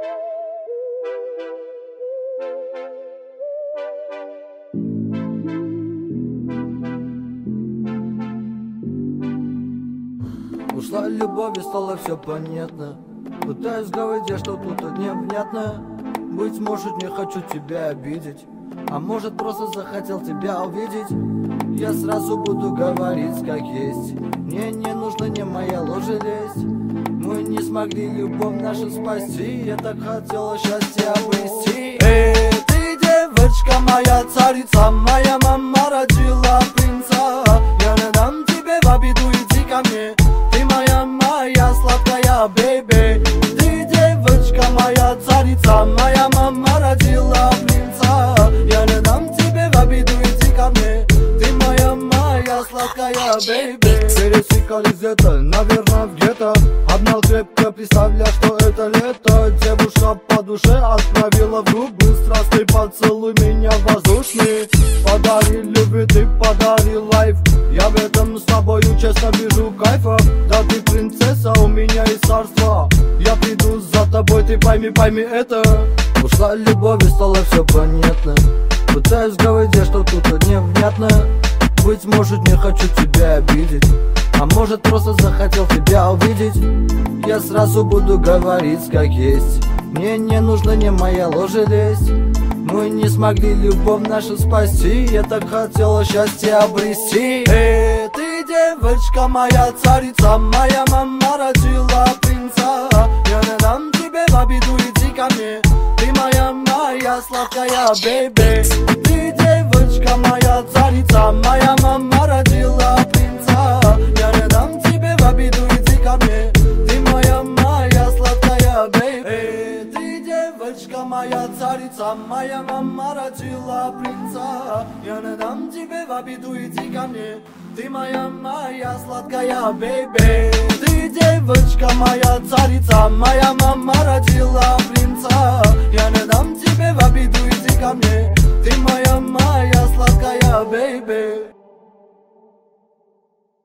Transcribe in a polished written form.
Ушла любовь и стало все понятно. Пытаюсь говорить, я что тут невнятно. Быть может, не хочу тебя обидеть, а может, просто захотел тебя увидеть. Я сразу буду говорить, как есть. Мне не нужно не моя ложь лезть. Мы не смогли любовь нашу спасти. Я так хотела счастье обрести. Эй, ты девочка моя, царица, моя мама родила принца. Я не дам тебе в обиду, иди ко мне. Ты моя сладкая, бейби. Ты девочка моя, царица, моя мама родила принца. Я не дам тебе в обиду, иди ко мне. Ты моя сладкая, бейби. Пересекались где-то, наверное, в гетто. Обнял крепко, представляя, что это лето. Девушка по душе отправила в губы страстный поцелуй меня воздушный. Подари любви, ты подари лайф. Я в этом с тобою честно вижу кайфа. Да ты принцесса, у меня есть царство. Я приду за тобой, ты пойми это. Ушла любовь и стало все понятно. Пытаюсь говорить, что тут невнятно. Быть может, не хочу тебя обидеть, а может, просто захотел тебя увидеть. Я сразу буду говорить, как есть. Мне не нужно не моя ложь лезть. Мы не смогли любовь нашу спасти. Я так хотела счастье обрести. Эй, ты девочка моя, царица, моя мама родила принца. Я не дам тебе в обиду, иди ко мне. Ты моя сладкая, бейби. Ты девочка моя, царица, моя мама родила принца. Я не дам тебе в обиду, иди ко мне. Ты моя сладкая, бейби. Ты девочка моя, царица, моя мама родила принца. Я не дам тебе в обиду, иди ко мне. Ты моя сладкая, бейби. Ты девочка моя, царица, моя мама родила принца. Я не дам тебе в обиду, иди ко мне. Ты моя сладкая, бейби.